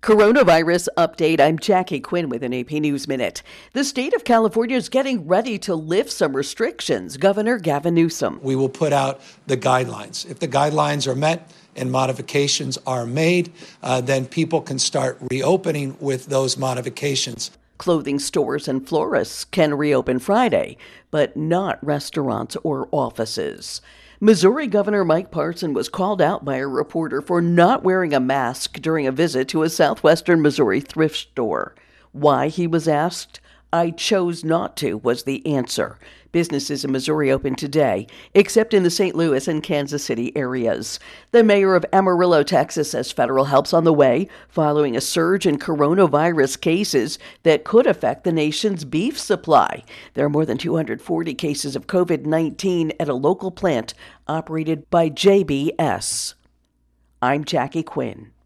Coronavirus update. I'm Jackie Quinn with an AP News Minute. The state of California is getting ready to lift some restrictions. Governor Gavin Newsom. We will put out the guidelines. If the guidelines are met and modifications are made, then people can start reopening with those modifications. Clothing stores and florists can reopen Friday, but not restaurants or offices. Missouri Governor Mike Parson was called out by a reporter for not wearing a mask during a visit to a southwestern Missouri thrift store. Why, he was asked? "I chose not to," was the answer. Businesses in Missouri open today, except in the St. Louis and Kansas City areas. The mayor of Amarillo, Texas, says federal help's on the way following a surge in coronavirus cases that could affect the nation's beef supply. There are more than 240 cases of COVID-19 at a local plant operated by JBS. I'm Jackie Quinn.